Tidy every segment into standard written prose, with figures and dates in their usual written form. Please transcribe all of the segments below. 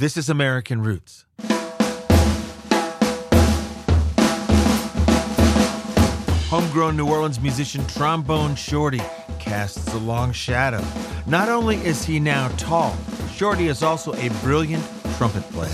This is American Roots. Homegrown New Orleans musician Trombone Shorty casts a long shadow. Not only is he now tall, Shorty is also a brilliant trumpet player.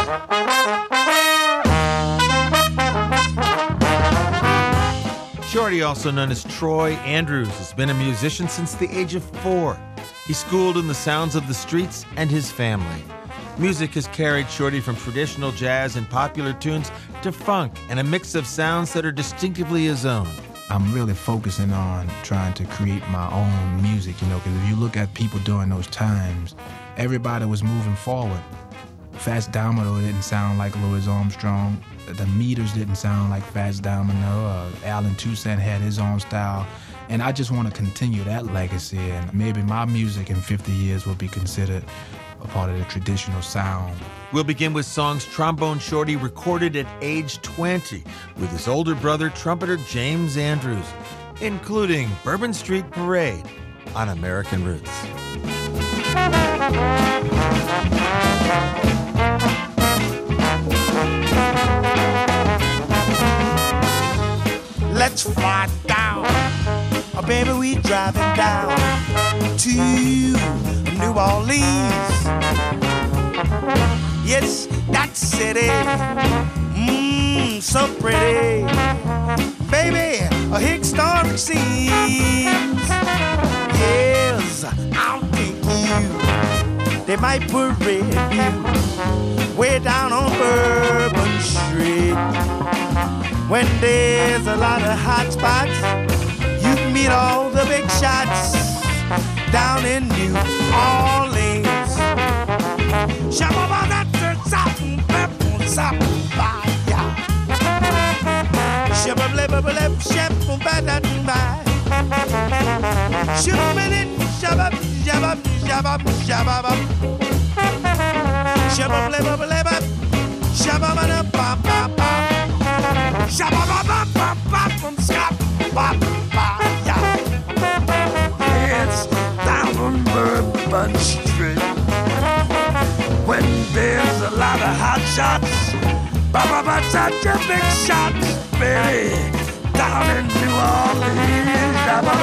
Shorty, also known as Troy Andrews, has been a musician since the age of 4. He schooled in the sounds of the streets and his family. Music has carried Shorty from traditional jazz and popular tunes to funk and a mix of sounds that are distinctively his own. I'm really focusing on trying to create my own music, because if you look at people during those times, everybody was moving forward. Fats Domino didn't sound like Louis Armstrong. The Meters didn't sound like Fats Domino. Alan Toussaint had his own style. And I just want to continue that legacy. And maybe my music in 50 years will be considered a part of the traditional sound. We'll begin with songs Trombone Shorty recorded at age 20 with his older brother, trumpeter James Andrews, including Bourbon Street Parade on American Roots. Let's fly down, oh baby, we driving down to New Orleans. Yes, that city, so pretty. Baby, a historic scenes. Yes, I'll take you. They might parade you way down on Bourbon Street. When there's a lot of hot spots, you can meet all the big shots down in New Orleans. It's down on Bourbon Street. When there's a lot of hot shots, such a big shot, baby, down in New Orleans.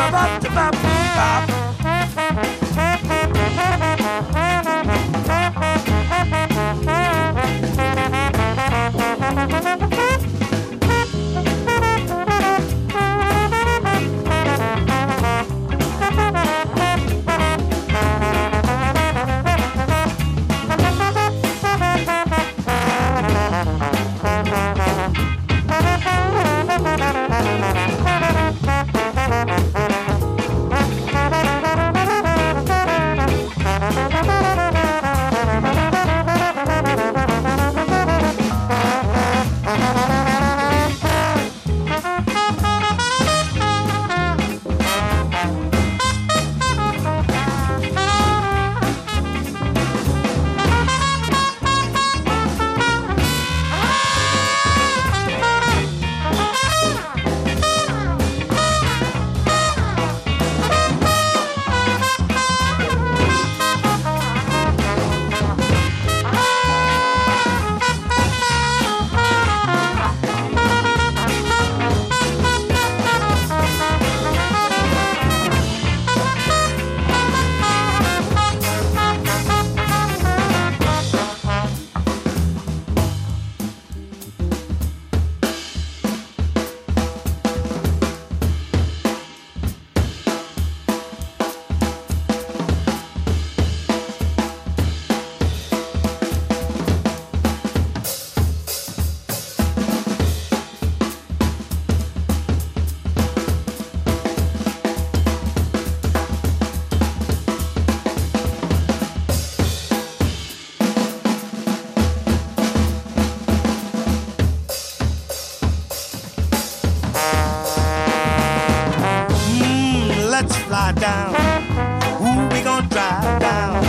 Let's fly down. Ooh, we gonna drive down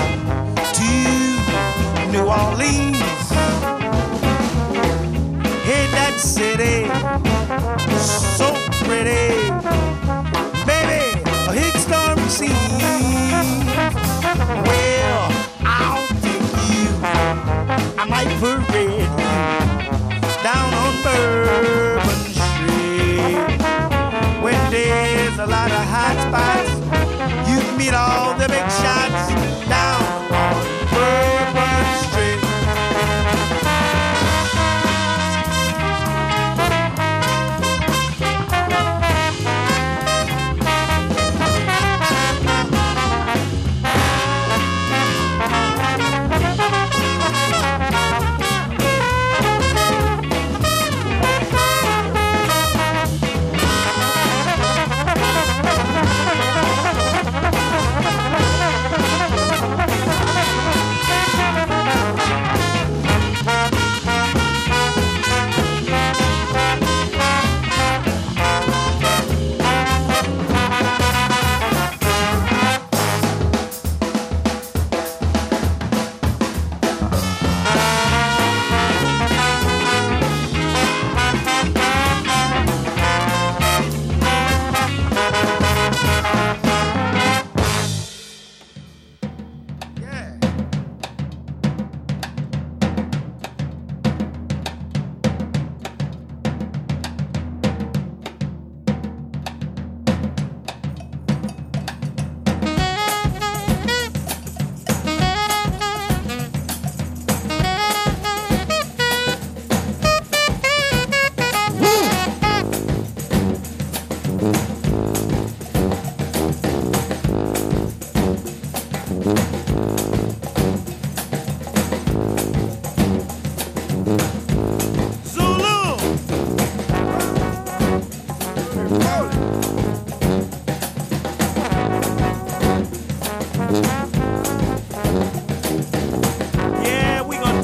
to New Orleans. Hey, that city, so pretty. Baby, a historic scene. Well, I'll take you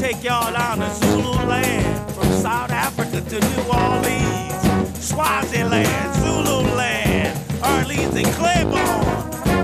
take y'all down to Zululand, from South Africa to New Orleans, Swaziland, Zululand, Orleans and Claiborne.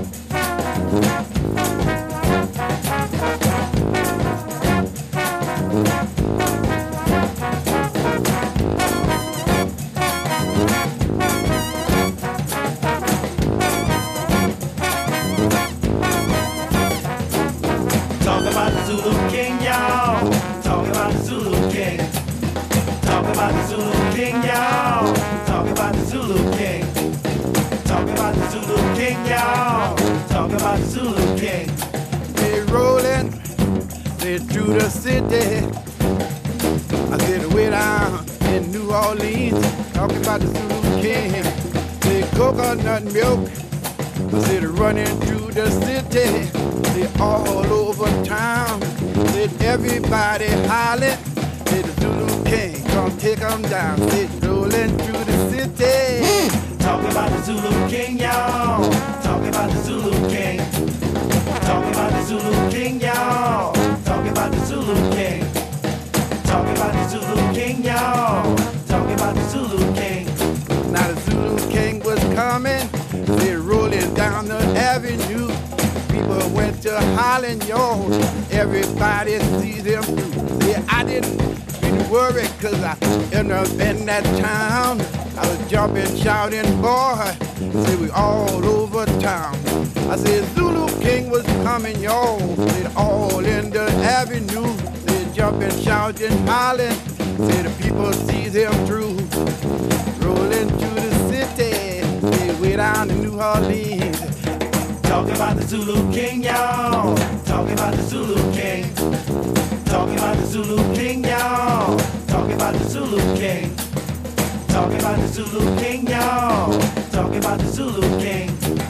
Talk about the Zulu King, y'all. Talk about the Zulu King. Talk about the Zulu King, y'all. Talk about the Zulu King. Talk about the Zulu King, y'all. Talk about the Zulu King. They rolling, they through the city. I said way down in New Orleans, talking about the Zulu King. They coconut milk. I said running through the city. They all over town. Said everybody hollering. Said the Zulu King, come take them down. Said rolling through the city. Talk about the Zulu King, y'all. Talk about the Zulu King. Talk about the Zulu King, y'all. Talk about the Zulu King. Talk about the Zulu King, y'all. Talk about the Zulu King. Now the Zulu King was coming. They rolling down the avenue. People went to hollering, yo. Everybody sees them through. Yeah, I didn't really worry, cause I ended up in that town. I was jumping, shouting, boy. Say we all over town. I said Zulu King was coming, yo. Said all in the avenue. They jumping, shouting, hollering. Say the people sees him through. Rolling through the city. Say way down to New Orleans. Talk about the Zulu King, y'all. Talk about the Zulu King. Talk about the Zulu King, y'all. Talk about the Zulu King. Talk about the Zulu King, y'all. Talk about the Zulu King.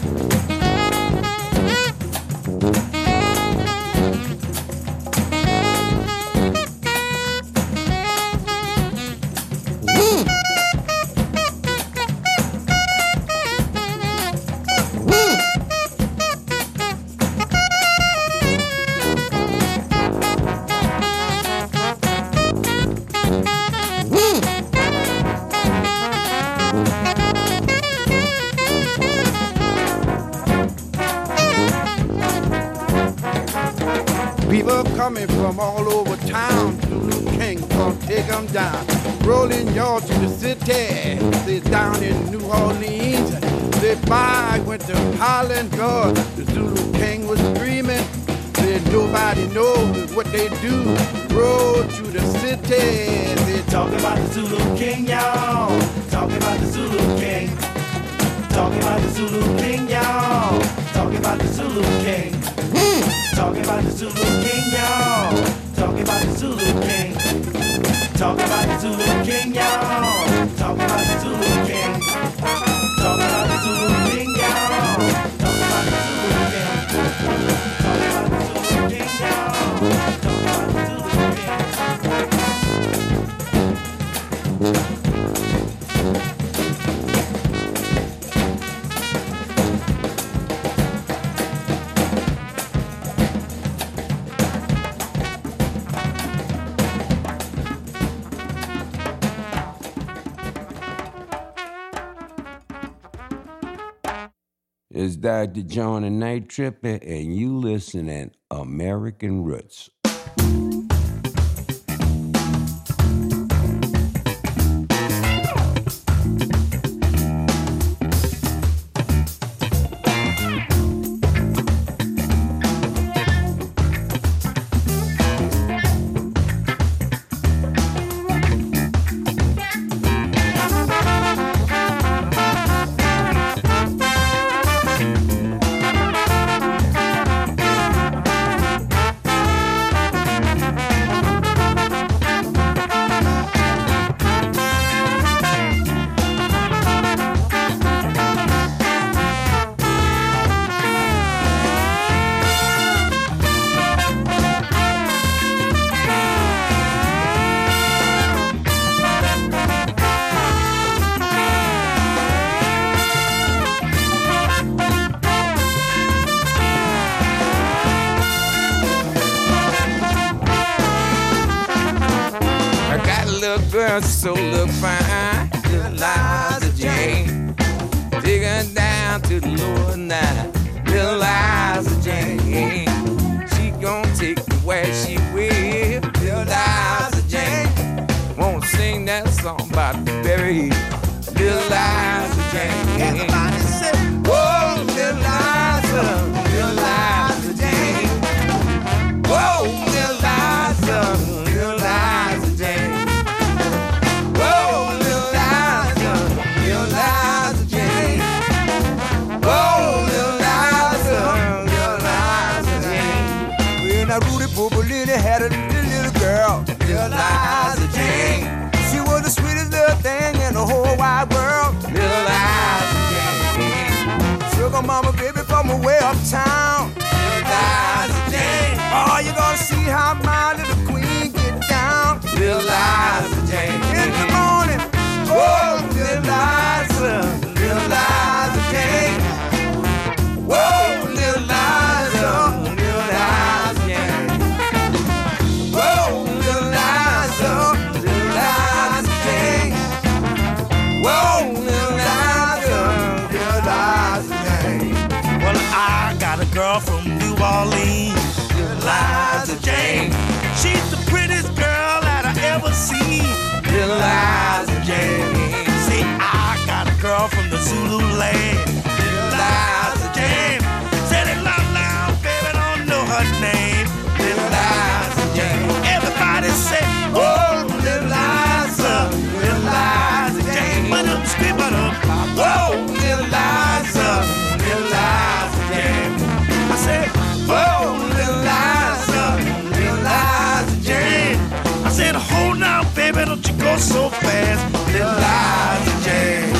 People coming from all over town. Zulu King gonna take them down. Rolling y'all to the city. They down in New Orleans. They by went to Holland, God. The Zulu King was screaming. Said nobody knows what they do. Roll through the city. They Talk about the Zulu King, y'all. Talk about the Zulu King. Talk about the Zulu King, y'all. Talk about the Zulu King. Talk about the Zulu King, y'all. Talk about the Zulu King. Talk about the Zulu King, y'all. Talk about the Zulu King. Talk about the Zulu King, y'all. Talk about the Zulu King. Talk about the Zulu King, y'all. Talk about the Zulu King. It's Dr. John and Night Tripper, and you listening American Roots. little girl so look fine, little Liza Jane. Dig her down to the lower nine, little Liza Jane. She gon' take me where she will, little Liza Jane. Wanna sing that song about the berry, little Liza Jane. Everybody say, whoa, little Liza, little Liza Jane. Whoa, little Liza, little Liza Jane. Whoa, little Liza, little Liza Jane. Whoa, little Liza, little Liza Jane. when I Rudy Pooper Lily had a little girl, Little Liza Jane. she was the sweetest little thing in the whole wide world. Little Liza Jane. Sugar mama baby from way uptown. Little Liza Jane. Oh, you gonna see how my little queen get down. Little Liza Jane. In the morning, oh, little Liza, little Liza Jane. Whoa, little Liza, little Liza Jane. Whoa, little Liza, little Liza Jane. Whoa, little Liza, little Liza Jane. Well, I got a girl from New Orleans, Little Liza Jane. she's the prettiest girl that I ever seen. Little Liza Jane. See, I got a girl from the Zulu land, Little Liza Jane. said it loud, baby, don't know her name. Little Liza Jane. Everybody say, Oh, little Liza, little Liza Jane. but up, scream it up. Whoa, little Liza, little Liza Jane. I said, Whoa, little Liza, little Liza Jane. I said, hold on, baby, don't you go so fast. Little Liza Jane.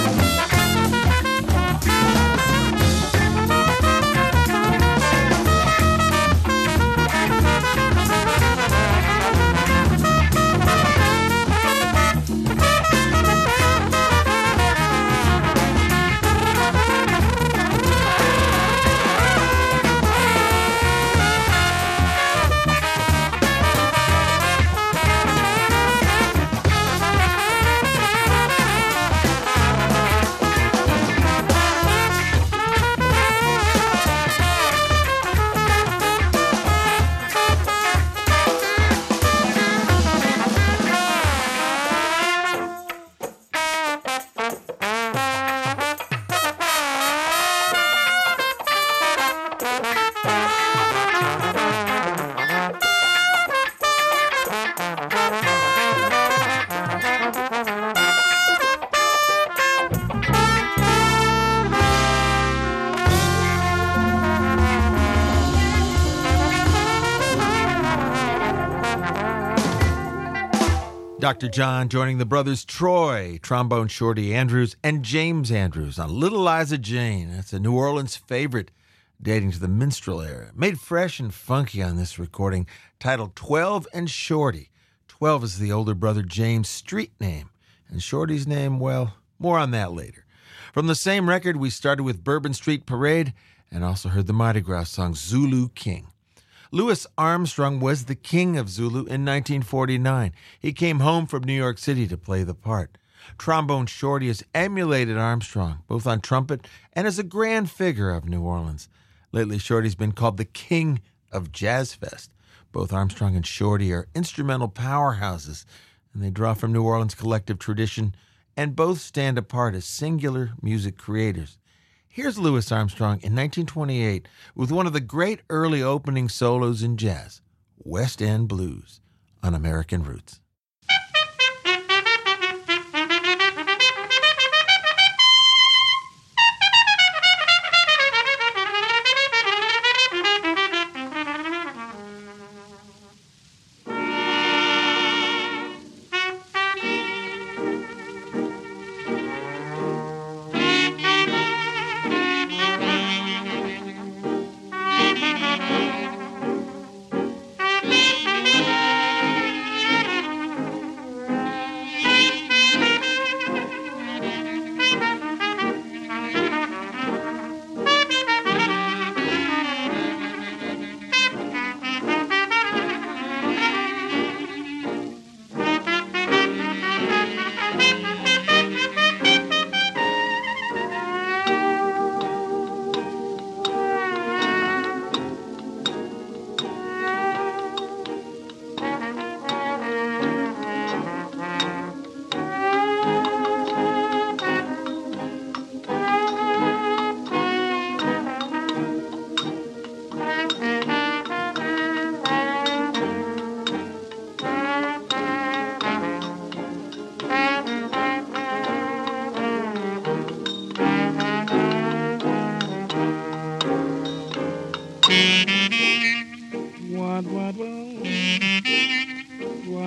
Dr. John joining the brothers Troy, trombone Shorty Andrews, and James Andrews on Little Liza Jane. That's a New Orleans favorite dating to the minstrel era. Made fresh and funky on this recording, titled 12 and Shorty. 12 is the older brother James' street name, and Shorty's name, well, more on that later. From the same record, we started with Bourbon Street Parade and also heard the Mardi Gras song Zulu King. Louis Armstrong was the king of Zulu in 1949. He came home from New York City to play the part. Trombone Shorty has emulated Armstrong, both on trumpet and as a grand figure of New Orleans. Lately, Shorty's been called the king of Jazz Fest. Both Armstrong and Shorty are instrumental powerhouses, and they draw from New Orleans' collective tradition, and both stand apart as singular music creators. Here's Louis Armstrong in 1928 with one of the great early opening solos in jazz, West End Blues, on American Roots.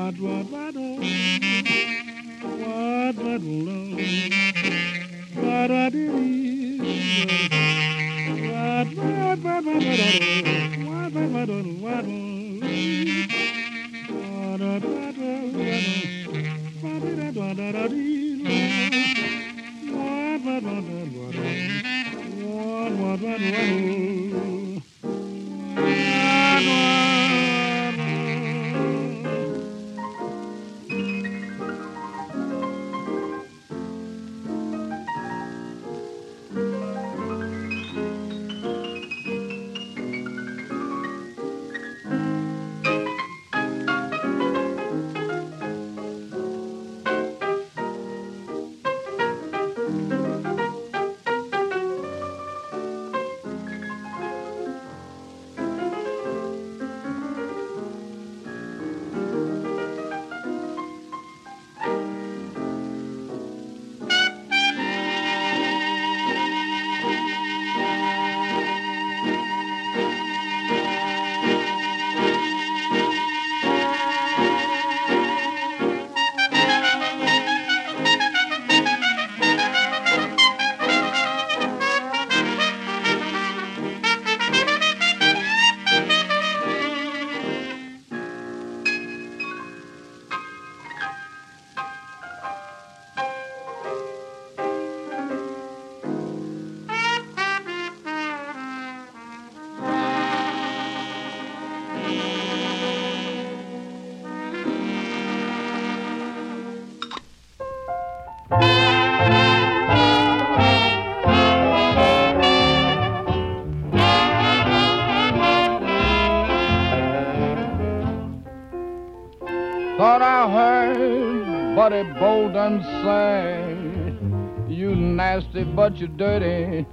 Thought I heard Buddy Bolden say, you nasty but you dirty,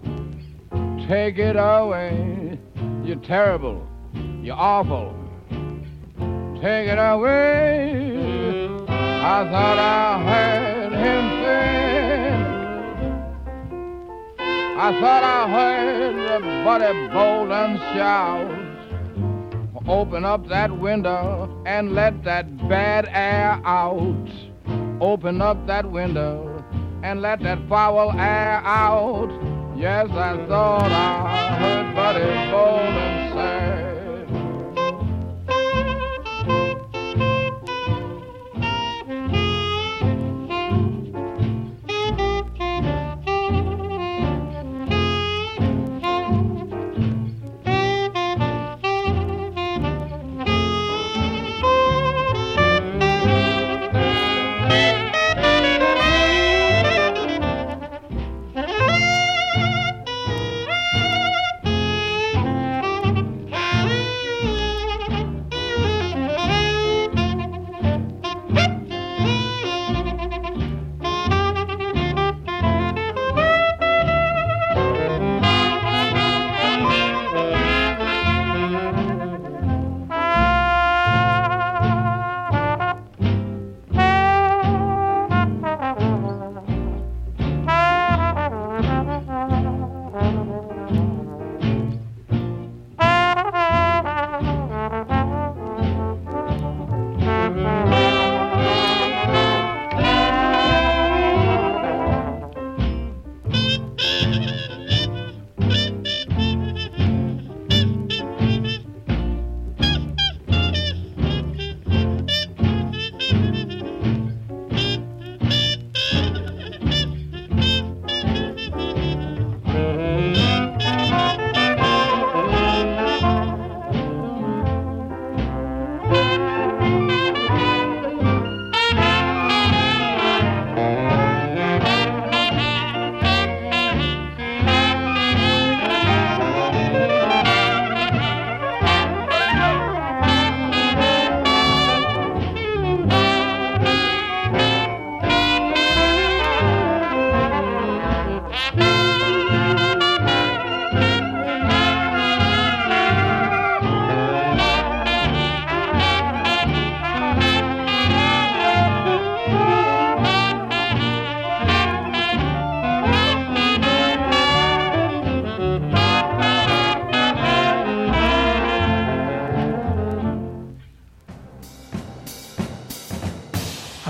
take it away. You're terrible, you're awful, take it away. I thought I heard him say, I thought I heard Buddy Bolden shout, open up that window and let that bad air out. Open up that window and let that foul air out. Yes, I thought I heard Buddy Bolden say.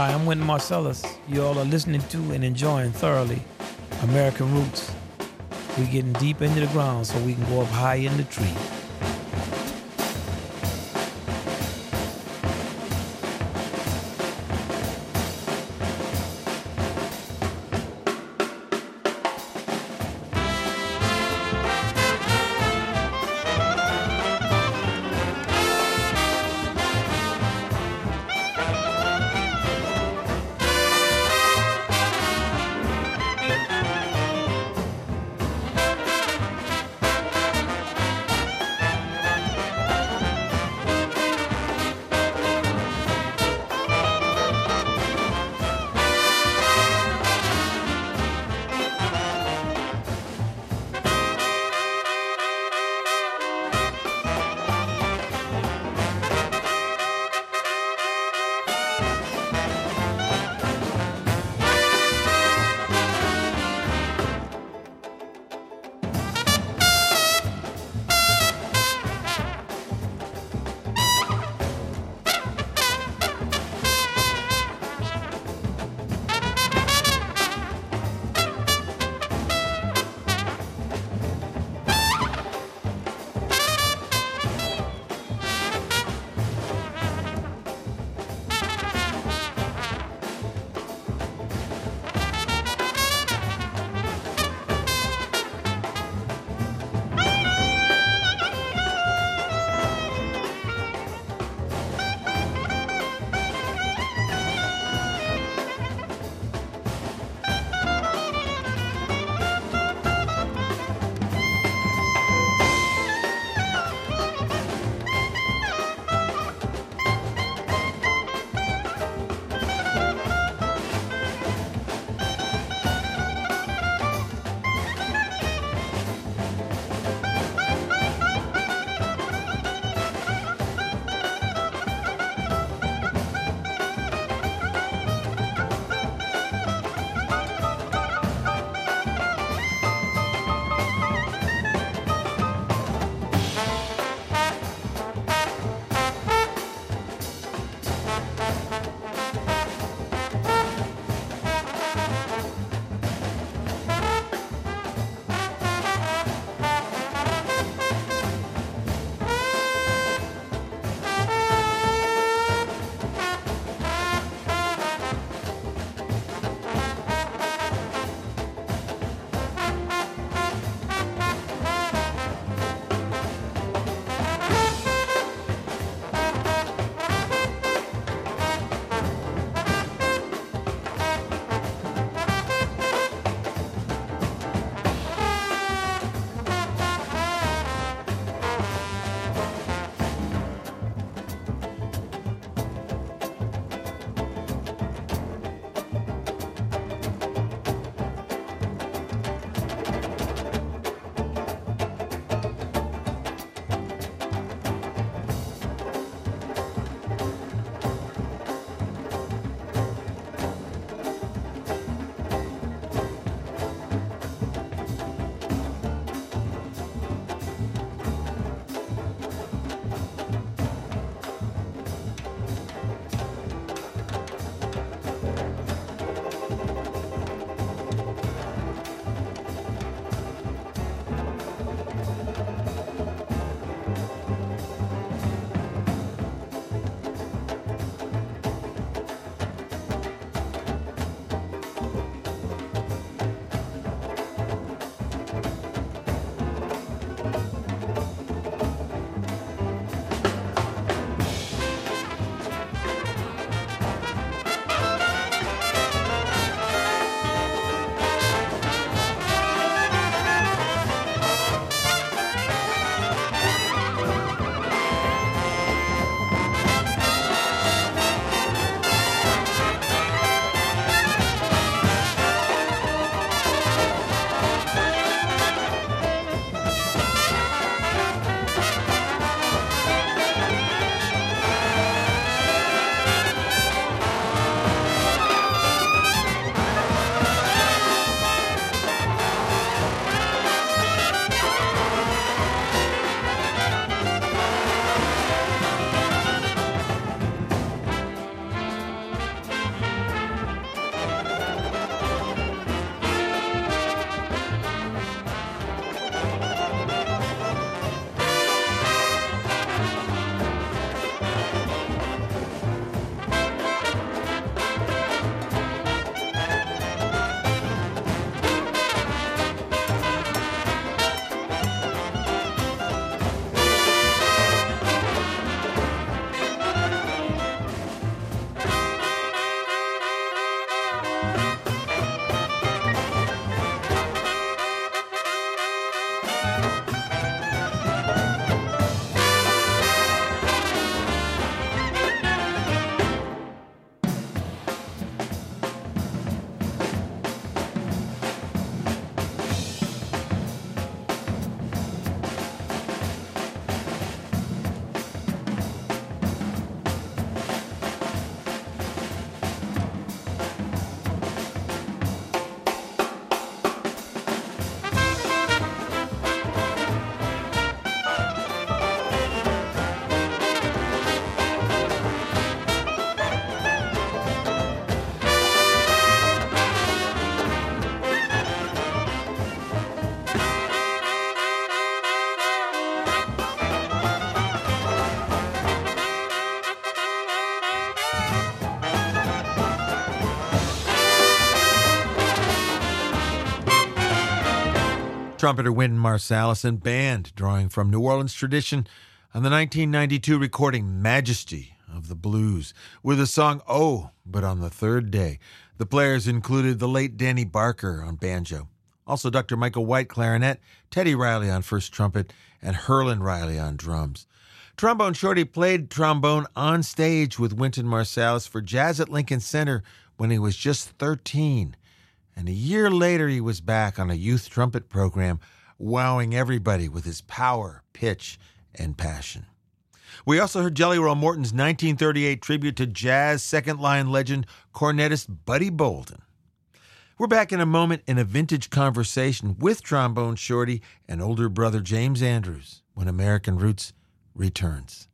Hi, I'm Wynton Marsalis. You all are listening to and enjoying thoroughly American Roots. We're getting deep into the ground so we can go up high in the tree. Trumpeter Wynton Marsalis and band, drawing from New Orleans tradition on the 1992 recording Majesty of the Blues, with the song Oh, But on the Third Day. The players included the late Danny Barker on banjo, also Dr. Michael White clarinet, Teddy Riley on first trumpet, and Herlin Riley on drums. Trombone Shorty played trombone on stage with Wynton Marsalis for Jazz at Lincoln Center when he was just 13. And a year later, he was back on a youth trumpet program, wowing everybody with his power, pitch, and passion. We also heard Jelly Roll Morton's 1938 tribute to jazz second-line legend cornetist Buddy Bolden. We're back in a moment in a vintage conversation with Trombone Shorty and older brother James Andrews when American Roots returns.